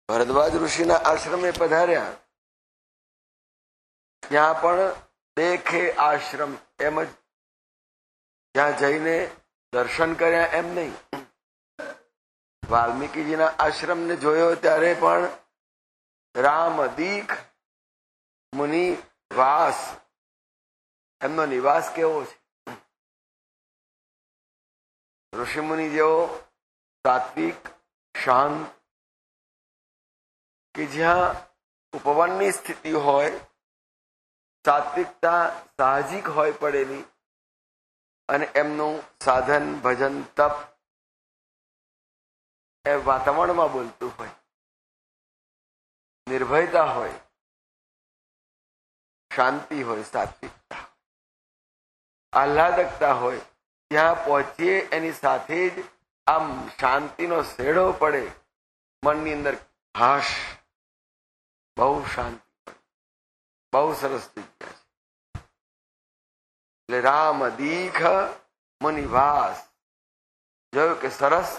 ભરદ્વાજ ઋષિના આશ્રમે પધાર્યા, ત્યાં પણ દેખે આશ્રમ, એમ જ ત્યાં જઈને દર્શન કર્યા એમ નહીં. વાલ્મીકીજીના આશ્રમને જોયો ત્યારે પણ રામ દીખ મુનિ વાસ, એમનો નિવાસ કેવો છે. ઋષિમુનિ જેવો સાત્વિક શાંત, કે જ્યાં ઉપવનની સ્થિતિ હોય, સાત્વિકતા સાહજિક હોય પડેલી, અને એમનું સાધન ભજન તપ એ વાતાવરણમાં બોલતું હોય, નિર્ભયતા હોય, શાંતિ હોય, સાત્વિકતા, આહ્લાદકતા હોય, ત્યાં પહોંચીએ એની સાથે જ આમ શાંતિનો શેડો પડે મનની અંદર. હાશ, બહુ શાંતિ પડે, બહુ સરસ જગ્યા છે. એટલે રામ દીખ મુનિવાસ જોયું કે સરસ,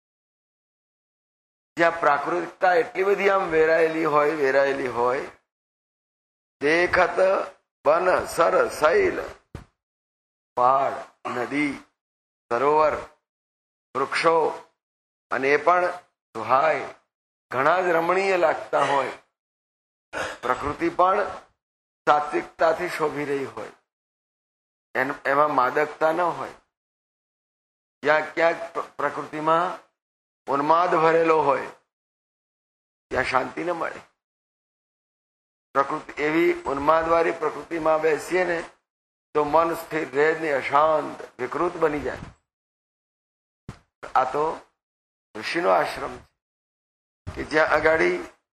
જ્યાં પ્રાકૃતિકતા એટલી બધી આમ વેરાયેલી હોય. દેખત બન સર શૈલ, પહાડ, નદી, સરોવર, વૃક્ષો, અને એ પણ સુહાય, ઘણા જ રમણીય લાગતા હોય. પ્રકૃતિ પણ સાત્વિકતાથી શોભી રહી હોય, એમાં માદકતા ન હોય. ક્યાંક પ્રકૃતિમાં ઉન્માદ ભરેલો હોય, ત્યાં શાંતિ ન મળે. પ્રકૃતિ એવી ઉન્માદવાળી પ્રકૃતિમાં બેસીએ ને તો મન સ્થિર રહે જ નહીં, અશાંત વિકૃત બની જાય. આ તો ઋષિનો આશ્રમ છે કે જ્યાં આગાડી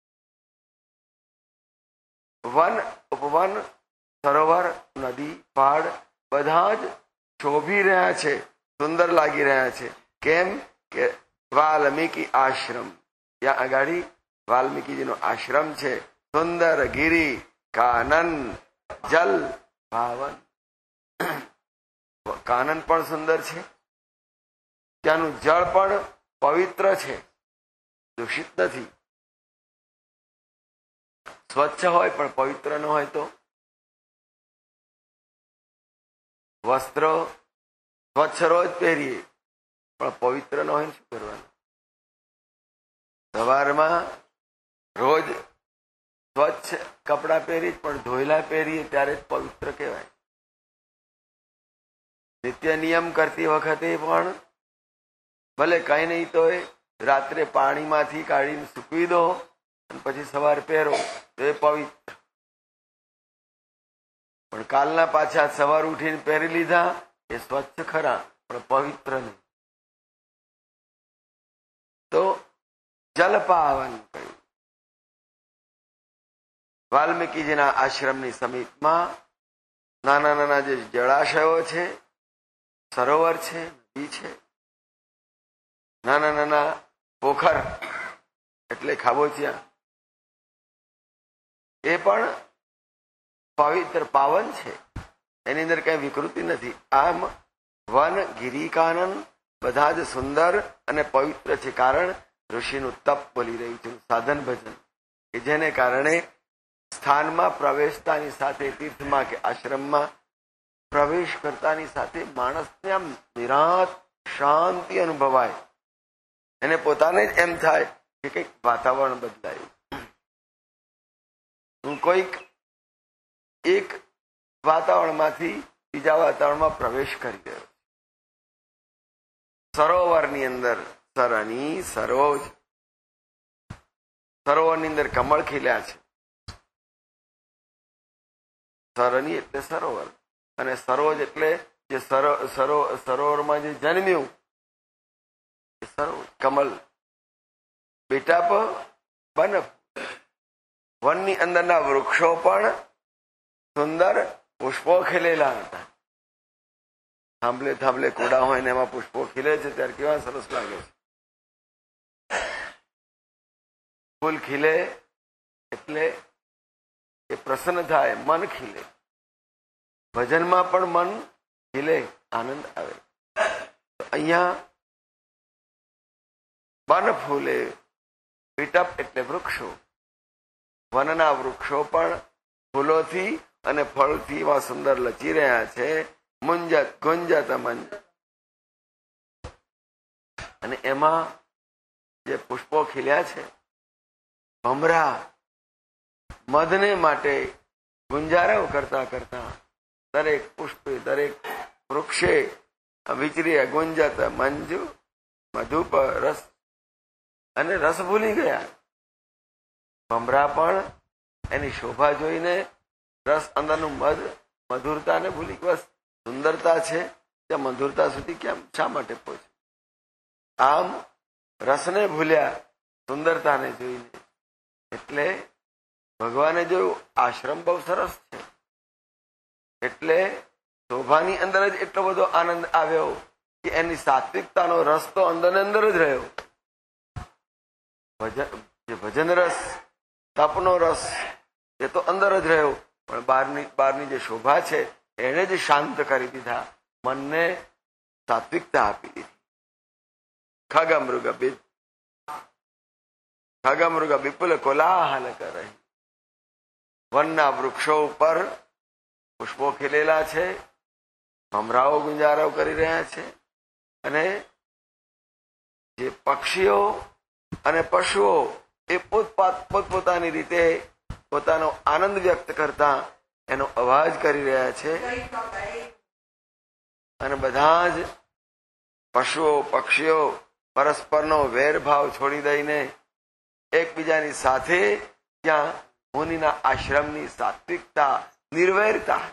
વન, ઉપવન, સરોવર, નદી, પહાડ બધા જ શોભી રહ્યા છે, સુંદર લાગી રહ્યા છે. કેમ કે વાલ્મીકી આશ્રમ, ત્યાં આગાડી વાલ્મીકીજીનો આશ્રમ છે. સુંદર ગિરી કાનન જલ ભાવન, કાનન પણ સુંદર છે, ત્યાંનું જળ પણ પવિત્ર છે, દૂષિત નથી. સ્વચ્છ હોય પણ પવિત્ર ન હોય તો. વસ્ત્ર સ્વચ્છ રોજ પહેરીએ પણ પવિત્ર ન હોય શું કરવાનું? સવારમાં રોજ સ્વચ્છ કપડાં પહેરીએ પણ ધોયેલા પહેરીએ ત્યારે જ પવિત્ર કહેવાય. નિત્ય નિયમ કરતી વખતે પણ ભલે કઈ નહીં તો રાત્રે પાણીમાંથી કાઢીને સૂકવી દો અને પછી સવાર પહેરો તો એ પવિત્ર. પણ કાલના પાછા સવાર ઉઠીને પહેરી લીધા એ સ્વચ્છ ખરા પણ પવિત્ર નહીં. તો જલ પાવન કહ્યું. વાલ્મીકીજીના આશ્રમની સમીપમાં નાના નાના જે જળાશયો છે, સરોવર છે, નદી છે, નાના નાના પોખર એટલે ખાબોચિયા, એ પણ પવિત્ર પાવન છે. એની અંદર કઈ વિકૃતિ નથી. આમ વન, ગિરિકાનન બધા જ સુંદર અને પવિત્ર છે. કારણ ઋષિનું તપ બોલી રહ્યું છે, સાધન ભજન, કે જેને કારણે સ્થાનમાં પ્રવેશતાની સાથે, તીર્થમાં કે આશ્રમમાં પ્રવેશ કરતાની સાથે માણસને આમ નિરાંત શાંતિ અનુભવાય. એને પોતાને જ એમ થાય કે કંઈક વાતાવરણ બદલાયું. હું કોઈક એક વાતાવરણમાંથી બીજા વાતાવરણમાં પ્રવેશ કરી ગયો. સરોવરની અંદર સરણી સરોજ, સરોવરની અંદર કમળ ખીલ્યા છે. સરણી એટલે સરોવર, અને સરોજ એટલે જે સરોવરમાં જે જન્મ્યું એ સરોજ, કમલ. બેટા બન, વનની અંદરના વૃક્ષો પણ સુંદર પુષ્પો ખીલેલા હતા. થાંભલે થાંભલે કુડા હોય ને એમાં પુષ્પો ખીલે છે ત્યારે કેવા સરસ લાગે છે. ફૂલ ખીલે એટલે એ પ્રસન્ન થાય, મન ખીલે. ભજનમાં પણ મન ખીલે, આનંદ આવે. અહીંયા બન ફૂલે, વિટપ એટલે વૃક્ષો. વનના વૃક્ષો પણ ફૂલોથી અને ફળથી એવા સુંદર લચી રહ્યા છે. મુંજત ગુંજત મંજ, અને એમાં જે પુષ્પો ખીલ્યા છે, ભમરા મધને માટે ગુંજારવ કરતા કરતા દરેક પુષ્પે દરેક વૃક્ષે વિચરી ગુંજત મંજુ મધુપ રસ, અને રસ ભૂલી ગયા. ભમરા પણ એની શોભા જોઈને રસ અંદરનું મધુરતાને ભૂલી, બસ સુંદરતા છે ત્યાં મધુરતા સુધી કેમ શા માટે પહોંચે? આમ રસને ભૂલ્યા સુંદરતાને જોઈને. એટલે ભગવાને જોયું આશ્રમ બહુ સરસ છે, એટલે શોભાની અંદર જ એટલો બધો આનંદ આવ્યો કે એની સાત્વિકતાનો રસ તો અંદર ને અંદર જ રહ્યો. ભજન રસ, તપનો રસ એ તો અંદર જ રહ્યો, પણ બહારની જે શોભા છે એને જ શાંત કરી દીધા, મનને સાત્વિકતા આપી દીધી. ખગમૃગ વિપુલ કોલાહલ કરે. વનના વૃક્ષો ઉપર પુષ્પો ખીલેલા છે, ભમરાઓ ગુંજારવ કરી રહ્યા છે, અને જે પક્ષીઓ અને પશુઓ એ પોતપોતાની રીતે પોતાનો આનંદ વ્યક્ત કરતા એનો અવાજ કરી રહ્યા છે. અને બધા જ પશુઓ પક્ષીઓ પરસ્પરનો વેરભાવ છોડી દઈને એકબીજાની સાથે ત્યાં મુનિના આશ્રમની સાત્વિકતા, નિર્વૈરતા,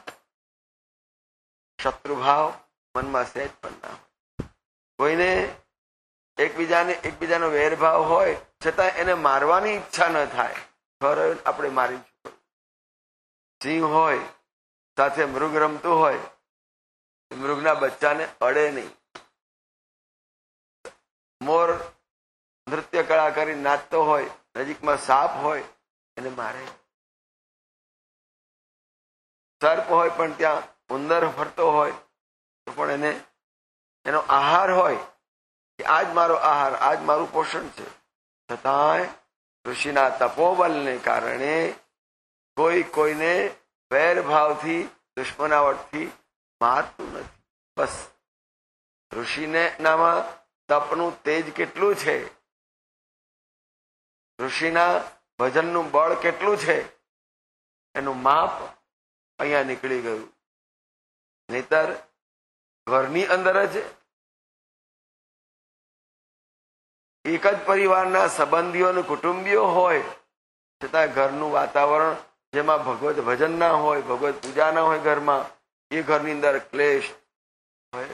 શત્રુભાવ મનમાં સહેજ પણ ના હોય. કોઈને એકબીજાનો વેરભાવ હોય છતાં એને મારવાની ઈચ્છા ન થાય. આપણે મારી, સિંહ હોય સાથે મૃગ રમતું હોય, મૃગના બચ્ચાને અડે નહીં. મોર નૃત્ય કળા કરી નાચતો હોય, નજીકમાં સાપ હોય એને મારે. સર્પ હોય પણ ત્યાં ઉંદર ફરતો હોય તો પણ એનો આહાર હોય કે આજ મારો આહાર, આજ મારું પોષણ છે. છતાંય ઋષિના તપોબલને કારણે કોઈને વેરભાવથી, દુશ્મનાવટથી મારતું નથી. બસ ઋષિને નામાં તપનું તેજ કેટલું છે, ઋષિના ભજનનું બળ કેટલું છે, એનું માપ અહીંયા નીકળી ગયું. નહીતર ઘરની અંદર જ એક જ પરિવારના સંબંધીઓ અને કુટુંબીઓ હોય છતાં ઘરનું વાતાવરણ જેમાં ભગવત ભજન ના હોય, ભગવત પૂજા ના હોય ઘરમાં, એ ઘરની અંદર ક્લેશ હોય.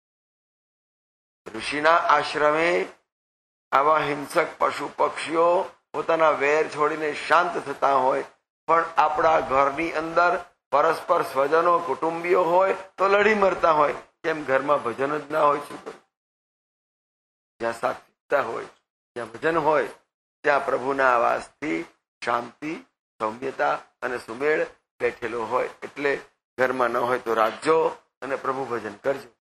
ઋષિના આશ્રમે આવા હિંસક પશુ પક્ષીઓ પોતાના વેર છોડીને શાંત થતા હોય, પણ આપણા ઘરની અંદર પરસ્પર સ્વજનો કુટુંબીઓ હોય તો લડી મરતા હોય. કેમ ઘરમાં ભજન જ ના હોય? શું કરું? જ્યાં સાત્વિકતા હોય, જ્યાં ભજન હોય, ત્યાં પ્રભુના આવાસથી શાંતિ, સૌમ્યતા અને સુમેળ બેઠેલો હોય. એટલે ઘરમાં ન હોય તો રાખજો અને પ્રભુ ભજન કરજો.